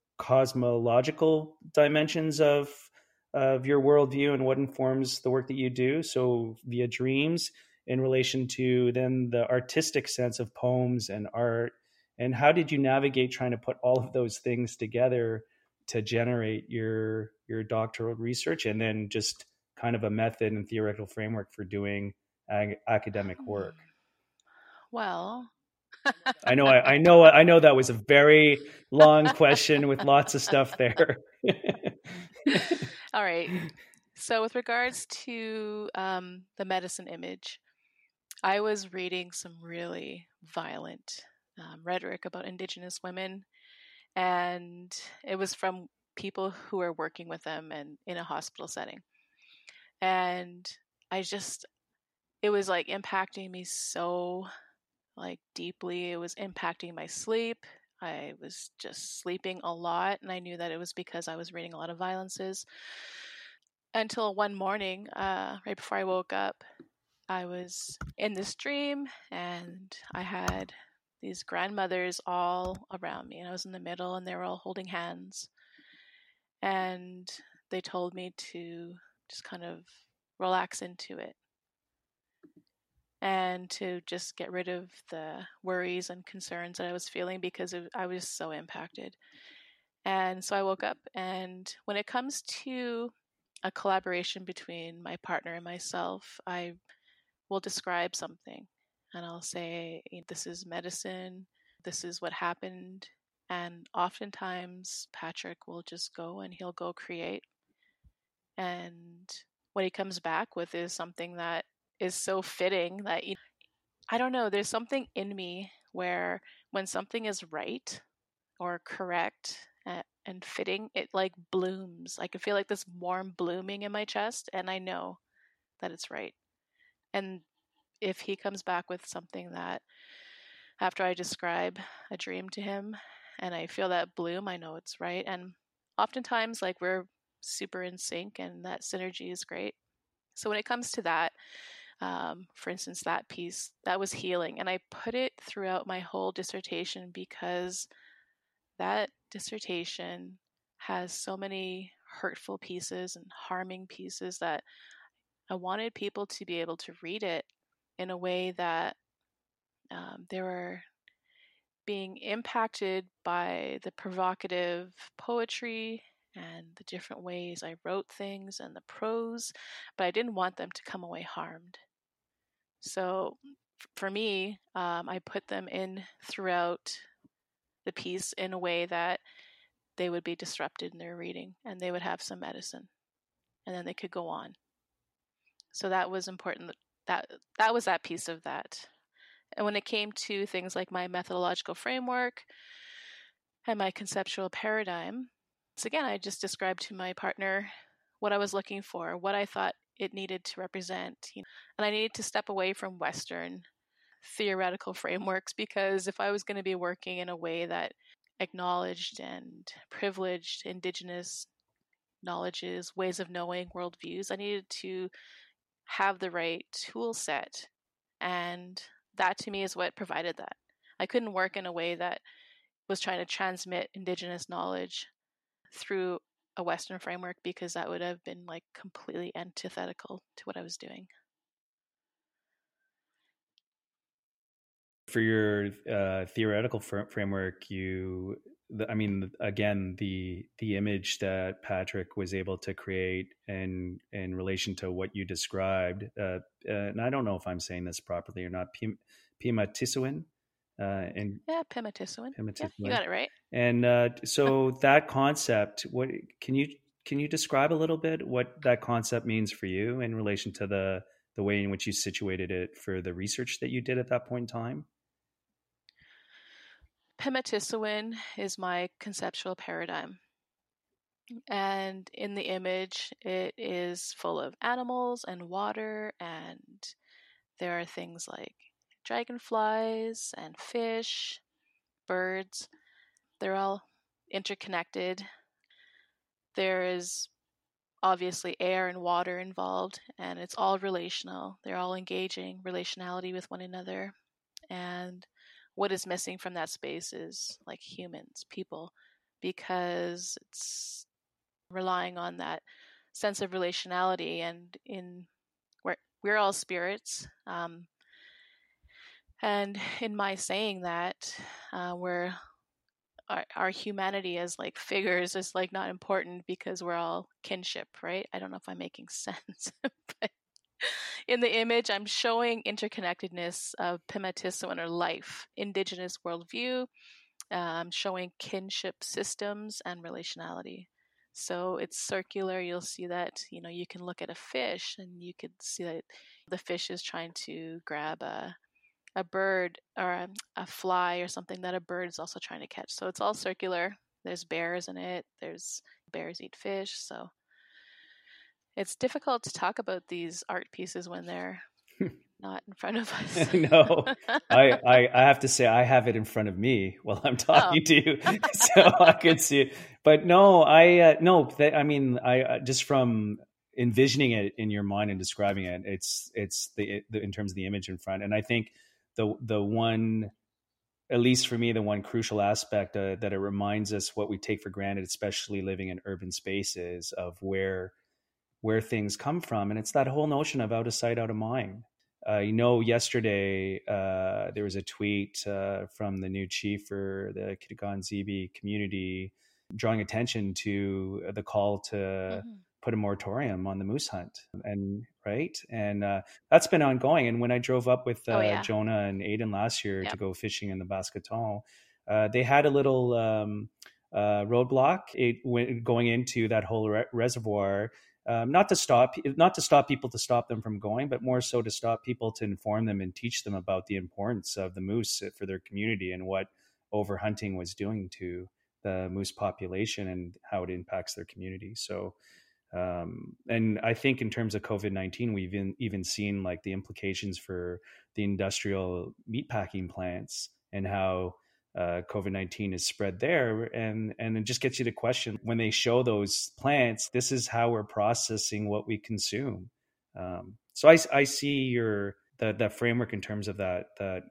cosmological dimensions of of your worldview and what informs the work that you do. So via dreams, in relation to then the artistic sense of poems and art. And how did you navigate trying to put all of those things together to generate your your doctoral research, and then just kind of a method and theoretical framework for doing ag- academic work? Well, I know, I, I know, I know that was a very long question with lots of stuff there. all right. So, with regards to um, the medicine image, I was reading some really violent um, rhetoric about Indigenous women, and it was from people who were working with them and in a hospital setting. And I just, it was like impacting me so like deeply. It was impacting my sleep. I was just sleeping a lot, and I knew that it was because I was reading a lot of violences. Until one morning, uh, right before I woke up, I was in this dream, and I had these grandmothers all around me, and I was in the middle, and they were all holding hands. And they told me to just kind of relax into it and to just get rid of the worries and concerns that I was feeling because of, I was so impacted. And so I woke up, and when it comes to a collaboration between my partner and myself, I will describe something and I'll say, this is medicine, this is what happened. And oftentimes Patrick will just go and he'll go create. And what he comes back with is something that is so fitting that, you know, I don't know, there's something in me where when something is right or correct and, and fitting, it like blooms. I can feel like this warm blooming in my chest, and I know that it's right. And if he comes back with something that, after I describe a dream to him and I feel that bloom, I know it's right. And oftentimes, like, we're super in sync, and that synergy is great. So when it comes to that, um, for instance, that piece, that was healing. And I put it throughout my whole dissertation because that dissertation has so many hurtful pieces and harming pieces that I wanted people to be able to read it in a way that um, they were being impacted by the provocative poetry and the different ways I wrote things and the prose, but I didn't want them to come away harmed. So for me, um, I put them in throughout the piece in a way that they would be disrupted in their reading and they would have some medicine and then they could go on. So that was important. That that was that piece of that. And when it came to things like my methodological framework and my conceptual paradigm, so again, I just described to my partner what I was looking for, what I thought it needed to represent, you know, and I needed to step away from Western theoretical frameworks, because if I was going to be working in a way that acknowledged and privileged Indigenous knowledges, ways of knowing, worldviews, I needed to have the right tool set. And that to me is what provided that. I couldn't work in a way that was trying to transmit Indigenous knowledge through a Western framework, because that would have been like completely antithetical to what I was doing. For your uh, theoretical fr- framework, you, the, I mean, again, the the image that Patrick was able to create in in relation to what you described, uh, uh, and I don't know if I'm saying this properly or not, Pim, Pimatisauen, uh, and Yeah, Pimatisauen. Pimatisauen. Yeah, you got it right. And uh, so that concept, what can you can you describe a little bit what that concept means for you in relation to the the way in which you situated it for the research that you did at that point in time? Pimatisauen is my conceptual paradigm. And in the image, it is full of animals and water, and there are things like dragonflies and fish, birds. They're all interconnected. There is obviously air and water involved, and it's all relational. They're all engaging relationality with one another. And what is missing from that space is like humans, people, because it's relying on that sense of relationality. And in we're we're all spirits, um, and in my saying that, uh, we're our, our humanity as like figures is like not important because we're all kinship, right? I don't know if I'm making sense, but in the image, I'm showing interconnectedness of Pimatisawan, or life, indigenous worldview, um, showing kinship systems and relationality. So it's circular. You'll see that, you know, you can look at a fish and you could see that the fish is trying to grab a, a bird or a, a fly or something that a bird is also trying to catch. So it's all circular. There's bears in it. There's bears eat fish. So it's difficult to talk about these art pieces when they're not in front of us. No, I, I I have to say I have it in front of me while I'm talking Oh. to you, so I could see it. But no, I uh, no, th- I mean, I uh, just from envisioning it in your mind and describing it, it's it's the, the in terms of the image in front, and I think the the one, at least for me, the one crucial aspect uh, that it reminds us what we take for granted, especially living in urban spaces, of where where things come from, and it's that whole notion of out of sight, out of mind. Uh, you know, yesterday uh, there was a tweet uh, from the new chief for the Kitigan Zibi community drawing attention to the call to mm-hmm. put a moratorium on the moose hunt, and right, and uh, that's been ongoing. And when I drove up with uh, oh, yeah. Jonah and Aiden last year yep. to go fishing in the Bascoton, uh, they had a little um, uh, roadblock it went, going into that whole re- reservoir. Um, not to stop, not to stop people to stop them from going, but more so to stop people to inform them and teach them about the importance of the moose for their community and what overhunting was doing to the moose population and how it impacts their community. So, um, and I think in terms of COVID nineteen, we've even, even seen like the implications for the industrial meatpacking plants and how Uh, COVID nineteen is spread there. And, and it just gets you to question when they show those plants, this is how we're processing what we consume. Um, so I, I see your, that, that framework in terms of that, that,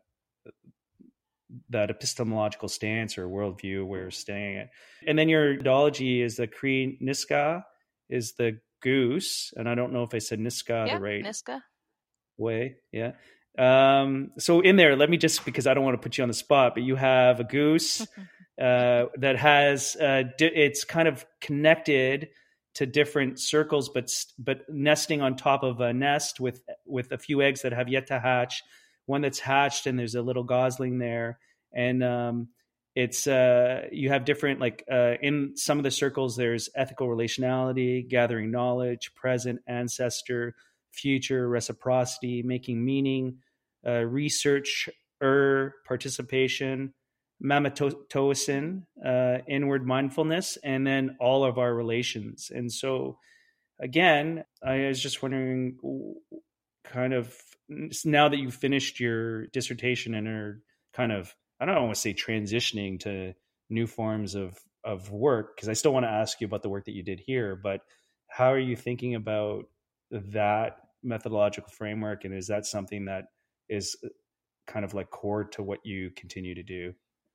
that epistemological stance or worldview where you're staying at. And then your methodology is the Cree Niska is the goose. And I don't know if I said Niska yeah, the right Niska. way. Yeah. Um, so in there, let me just, because I don't want to put you on the spot, but you have a goose uh, that has, uh, di- it's kind of connected to different circles, but but nesting on top of a nest with with a few eggs that have yet to hatch. One that's hatched, and there's a little gosling there, and um, it's uh, you have different like uh, in some of the circles. There's ethical relationality, gathering knowledge, present, ancestor, future, reciprocity, making meaning, uh, research, er, participation, mamatosin, uh, inward mindfulness, and then all of our relations. And so, again, I was just wondering, kind of, now that you've finished your dissertation and are kind of, I don't want to say transitioning to new forms of, of work, because I still want to ask you about the work that you did here, but how are you thinking about that methodological framework? And is that something that is kind of like core to what you continue to do?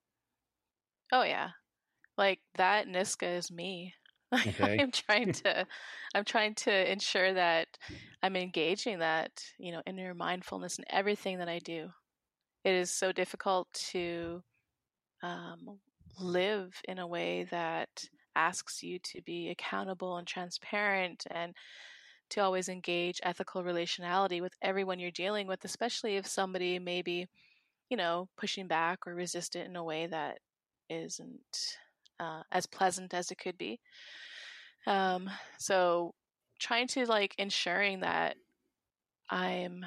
Oh yeah. Like that Niska is me. Okay. I'm trying to I'm trying to ensure that I'm engaging that, you know, inner mindfulness in everything that I do. It is so difficult to um, live in a way that asks you to be accountable and transparent and to always engage ethical relationality with everyone you're dealing with, especially if somebody may be, you know, pushing back or resistant in a way that isn't uh, as pleasant as it could be. Um, so trying to like ensuring that I'm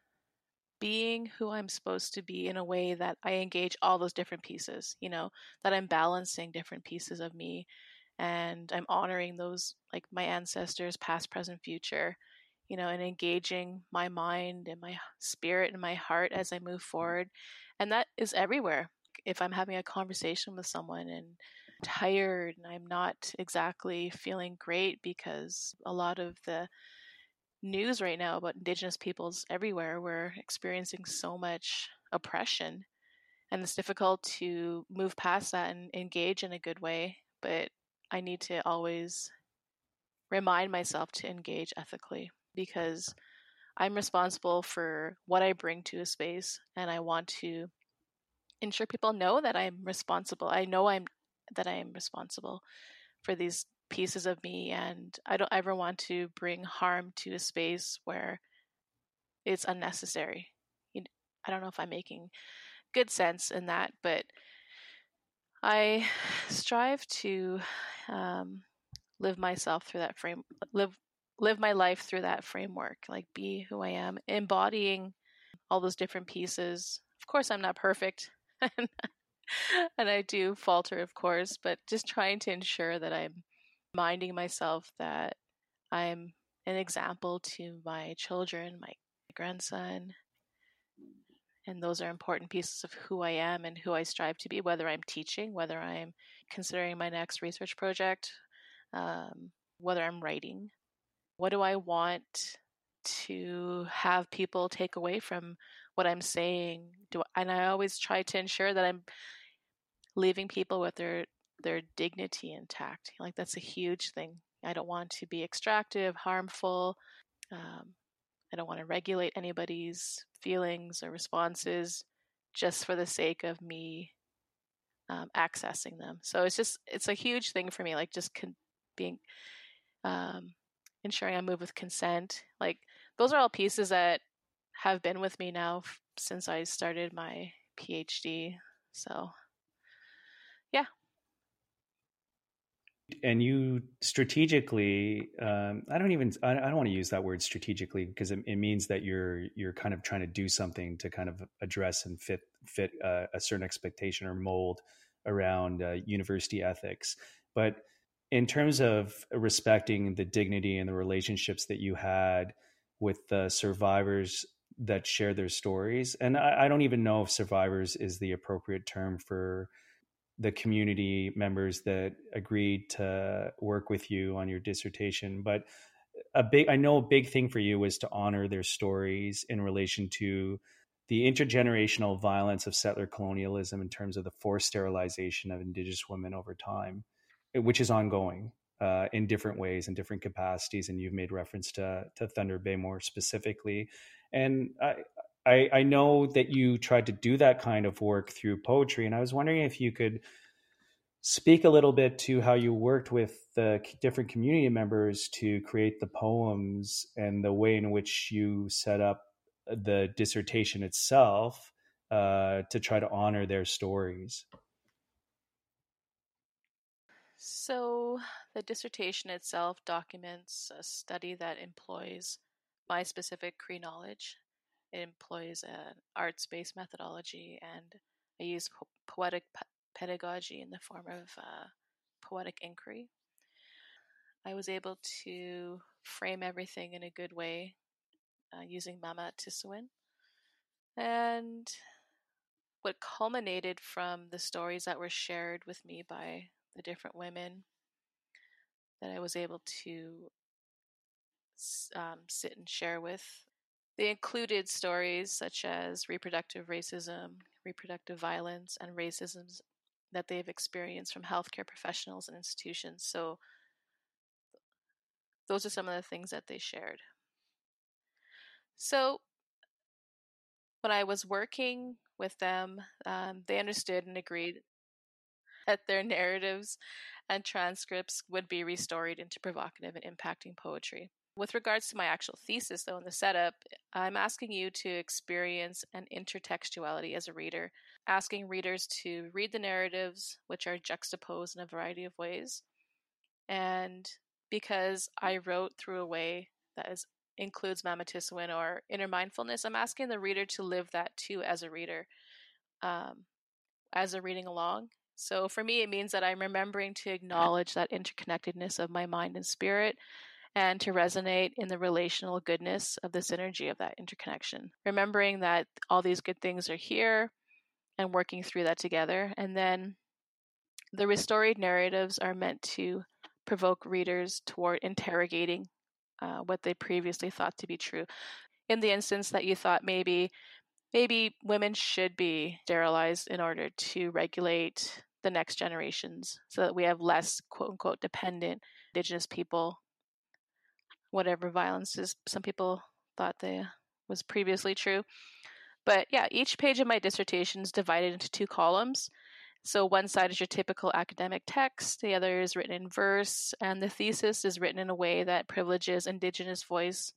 being who I'm supposed to be in a way that I engage all those different pieces, you know, that I'm balancing different pieces of me and I'm honoring those, like my ancestors, past, present, future, you know, and engaging my mind and my spirit and my heart as I move forward. And that is everywhere. If I'm having a conversation with someone and tired and I'm not exactly feeling great because a lot of the news right now about Indigenous peoples everywhere, we're experiencing so much oppression and it's difficult to move past that and engage in a good way, but I need to always remind myself to engage ethically because I'm responsible for what I bring to a space and I want to ensure people know that I'm responsible. I know I'm that I am responsible for these pieces of me and I don't ever want to bring harm to a space where it's unnecessary. You, I don't know if I'm making good sense in that, but I strive to um, live myself through that frame, live live my life through that framework, like be who I am, embodying all those different pieces. Of course, I'm not perfect, and I do falter, of course, but just trying to ensure that I'm reminding myself that I'm an example to my children, my grandson, and those are important pieces of who I am and who I strive to be, whether I'm teaching, whether I'm considering my next research project, um, whether I'm writing. What do I want to have people take away from what I'm saying? Do and I always try to ensure that I'm leaving people with their their dignity intact. Like that's a huge thing. I don't want to be extractive, harmful. Um, I don't want to regulate anybody's feelings or responses just for the sake of me um, accessing them. So it's just it's a huge thing for me. Like just con- being um, ensuring I move with consent. Like those are all pieces that have been with me now f- since I started my PhD. So yeah. And you strategically, um, I don't even, I, I don't want to use that word strategically because it, it means that you're, you're kind of trying to do something to kind of address and fit, fit uh, a certain expectation or mold around uh, university ethics. But in terms of respecting the dignity and the relationships that you had with the survivors that share their stories, and I, I don't even know if survivors is the appropriate term for the community members that agreed to work with you on your dissertation, but a big, I know a big thing for you was to honor their stories in relation to the intergenerational violence of settler colonialism in terms of the forced sterilization of Indigenous women over time, which is ongoing uh, in different ways, in different capacities. And you've made reference to, to Thunder Bay more specifically. And I, I, I know that you tried to do that kind of work through poetry. And I was wondering if you could speak a little bit to how you worked with the different community members to create the poems and the way in which you set up the dissertation itself uh, to try to honor their stories. So the dissertation itself documents a study that employs my specific Cree knowledge. It employs an arts-based methodology, and I use po- poetic p- pedagogy in the form of uh, poetic inquiry. I was able to frame everything in a good way uh, using Mama Tisuin. And what culminated from the stories that were shared with me by the different women that I was able to um, sit and share with. They included stories such as reproductive racism, reproductive violence, and racisms that they've experienced from healthcare professionals and institutions. So those are some of the things that they shared. So when I was working with them, um, they understood and agreed that their narratives and transcripts would be restored into provocative and impacting poetry. With regards to my actual thesis, though, in the setup, I'm asking you to experience an intertextuality as a reader, asking readers to read the narratives, which are juxtaposed in a variety of ways. And because I wrote through a way that is, includes Mama Tisuin or inner mindfulness, I'm asking the reader to live that too as a reader, um, as they're reading along. So for me, it means that I'm remembering to acknowledge that interconnectedness of my mind and spirit, and to resonate in the relational goodness of the synergy of that interconnection. Remembering that all these good things are here and working through that together. And then the restored narratives are meant to provoke readers toward interrogating uh, what they previously thought to be true. In the instance that you thought maybe maybe women should be sterilized in order to regulate the next generations so that we have less quote unquote dependent Indigenous people, whatever violences some people thought they was previously true. But yeah, each page of my dissertation is divided into two columns. So one side is your typical academic text, the other is written in verse, and the thesis is written in a way that privileges Indigenous voice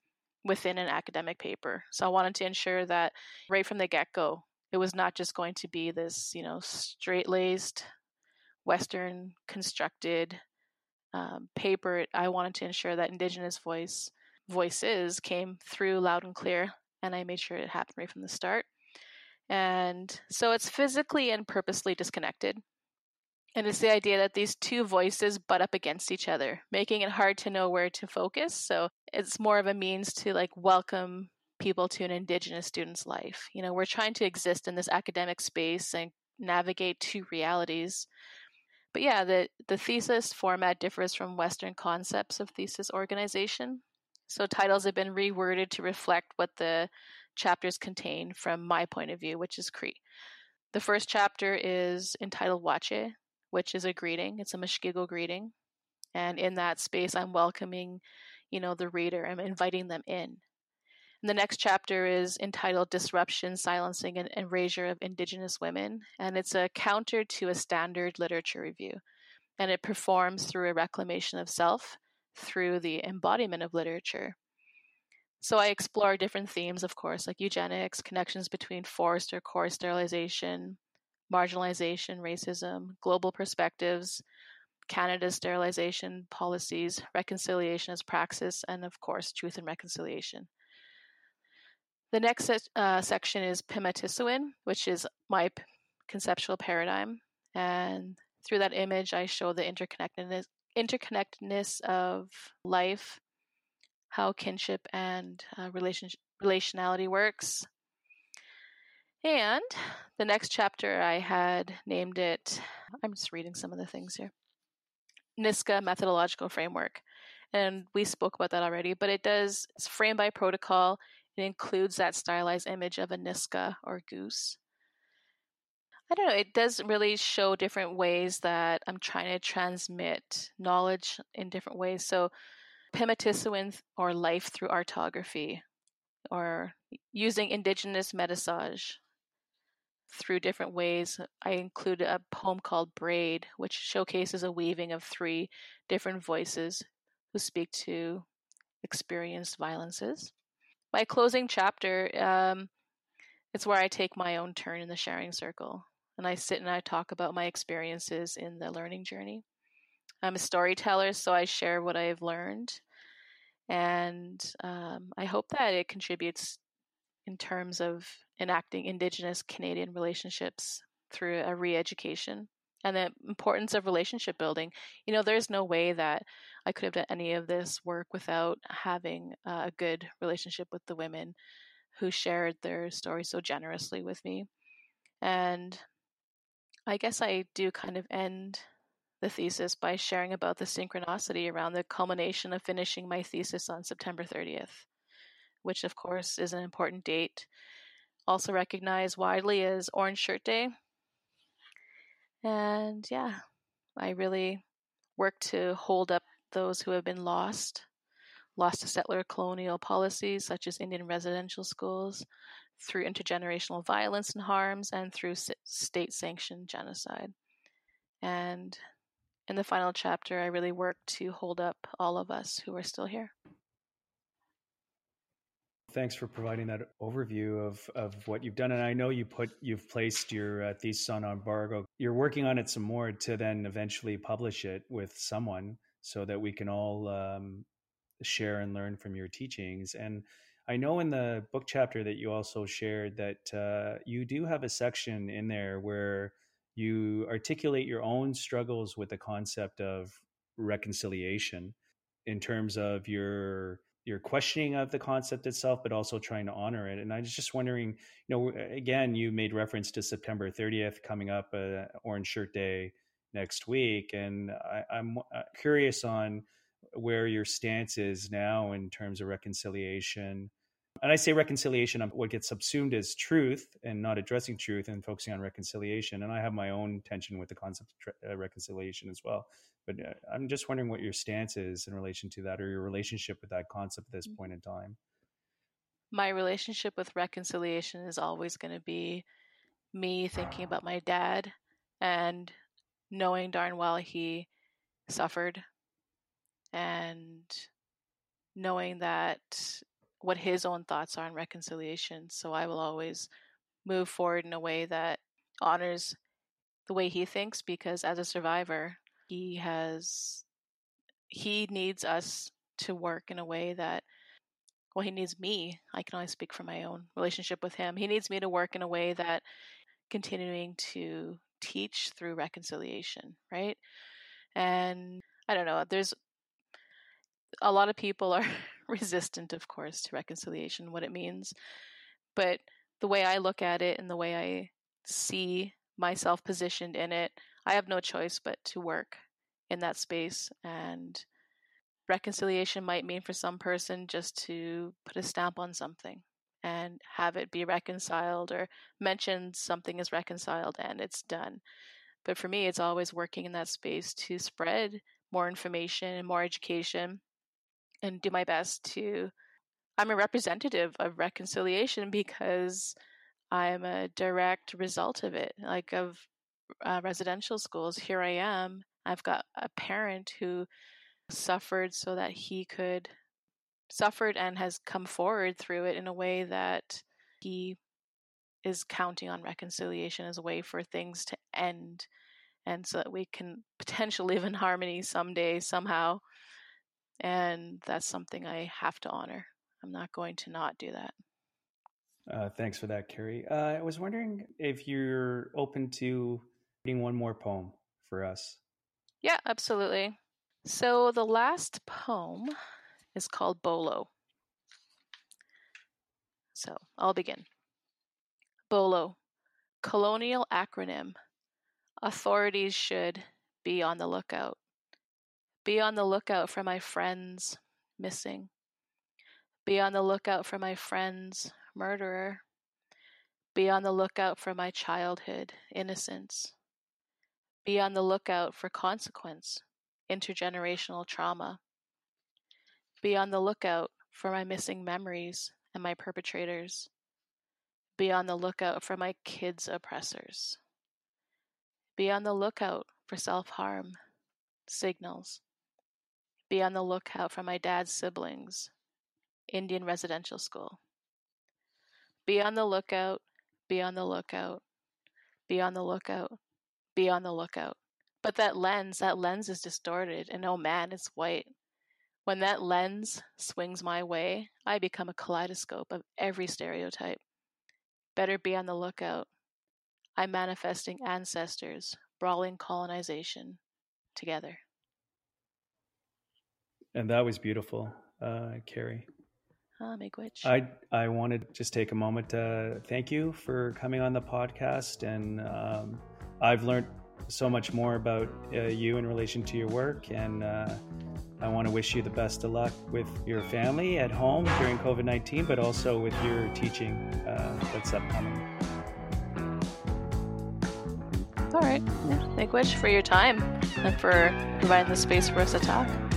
within an academic paper. So I wanted to ensure that right from the get-go, it was not just going to be this, you know, straight-laced, Western constructed um, paper. I wanted to ensure that Indigenous voice voices came through loud and clear, and I made sure it happened right from the start. And so it's physically and purposely disconnected. And it's the idea that these two voices butt up against each other, making it hard to know where to focus. So it's more of a means to like welcome people to an Indigenous student's life. You know, we're trying to exist in this academic space and navigate two realities. But yeah, the, the thesis format differs from Western concepts of thesis organization. So titles have been reworded to reflect what the chapters contain from my point of view, which is Cree. The first chapter is entitled Wache, which is a greeting. It's a Mushkegowuk greeting. And in that space, I'm welcoming, you know, the reader. I'm inviting them in. And the next chapter is entitled Disruption, Silencing, and Erasure of Indigenous Women. And it's a counter to a standard literature review. And it performs through a reclamation of self through the embodiment of literature. So I explore different themes, of course, like eugenics, connections between forced or coerced sterilization, marginalization, racism, global perspectives, Canada's sterilization policies, reconciliation as praxis, and of course, truth and reconciliation. The next uh, section is Pimatisawen, which is my p- conceptual paradigm. And through that image, I show the interconnectedness, interconnectedness of life, how kinship and uh, relation, relationality works. And the next chapter, I had named it, I'm just reading some of the things here, Niska Methodological Framework. And we spoke about that already, but it does, it's framed by protocol. It includes that stylized image of a Niska or goose. I don't know, it does really show different ways that I'm trying to transmit knowledge in different ways. So Pimatisawen, or life through artography, or using Indigenous metasage through different ways. I included a poem called Braid, which showcases a weaving of three different voices who speak to experienced violences. My closing chapter, um, it's where I take my own turn in the sharing circle, and I sit and I talk about my experiences in the learning journey. I'm a storyteller, so I share what I've learned, and um, I hope that it contributes in terms of enacting Indigenous Canadian relationships through a re-education and the importance of relationship building. You know, there's no way that I could have done any of this work without having a good relationship with the women who shared their story so generously with me. And I guess I do kind of end the thesis by sharing about the synchronicity around the culmination of finishing my thesis on September thirtieth, which of course is an important date, also recognized widely as Orange Shirt Day. And yeah, I really work to hold up those who have been lost, lost to settler colonial policies such as Indian residential schools, through intergenerational violence and harms, and through state-sanctioned genocide. And in the final chapter, I really work to hold up all of us who are still here. Thanks for providing that overview of, of what you've done. And I know you put you've placed your uh, thesis on embargo. You're working on it some more to then eventually publish it with someone so that we can all um, share and learn from your teachings. And I know in the book chapter that you also shared that uh, you do have a section in there where you articulate your own struggles with the concept of reconciliation in terms of your your questioning of the concept itself, but also trying to honor it. And I was just wondering, you know, again, you made reference to September thirtieth coming up, uh, Orange Shirt Day next week, and I, I'm curious on where your stance is now in terms of reconciliation. And I say reconciliation, what gets subsumed as truth and not addressing truth and focusing on reconciliation. And I have my own tension with the concept of uh, reconciliation as well. But uh, I'm just wondering what your stance is in relation to that, or your relationship with that concept at this point in time. My relationship with reconciliation is always going to be me thinking about my dad and knowing darn well he suffered, and knowing that what his own thoughts are on reconciliation. So I will always move forward in a way that honors the way he thinks, because as a survivor, he has, he needs us to work in a way that, well, he needs me. I can only speak for my own relationship with him. He needs me to work in a way that continuing to teach through reconciliation, right? And I don't know, there's a lot of people are resistant, of course, to reconciliation, what it means. But the way I look at it and the way I see myself positioned in it, I have no choice but to work in that space. And reconciliation might mean for some person just to put a stamp on something and have it be reconciled, or mention something is reconciled and it's done. But for me, it's always working in that space to spread more information and more education, and do my best to, I'm a representative of reconciliation because I'm a direct result of it, like of uh, residential schools. Here I am. I've got a parent who suffered so that he could, suffered and has come forward through it in a way that he is counting on reconciliation as a way for things to end, and so that we can potentially live in harmony someday, somehow. And that's something I have to honor. I'm not going to not do that. Uh, thanks for that, Carrie. Uh, I was wondering if you're open to reading one more poem for us. Yeah, absolutely. So the last poem is called Bolo. So I'll begin. Bolo, colonial acronym. Authorities should be on the lookout. Be on the lookout for my friends missing. Be on the lookout for my friends murderer. Be on the lookout for my childhood innocence. Be on the lookout for consequence, intergenerational trauma. Be on the lookout for my missing memories and my perpetrators. Be on the lookout for my kids' oppressors. Be on the lookout for self-harm signals. Be on the lookout for my dad's siblings, Indian residential school. Be on the lookout, be on the lookout, be on the lookout, be on the lookout. But that lens, that lens is distorted, and oh man, it's white. When that lens swings my way, I become a kaleidoscope of every stereotype. Better be on the lookout. I'm manifesting ancestors, brawling colonization together. And that was beautiful, uh, Carrie. Ah, Miigwech. I I wanted to just take a moment to thank you for coming on the podcast, and um, I've learned so much more about uh, you in relation to your work, and uh, I want to wish you the best of luck with your family at home during covid nineteen, but also with your teaching uh, that's upcoming. All right. Yeah. Miigwech for your time and for providing the space for us to talk.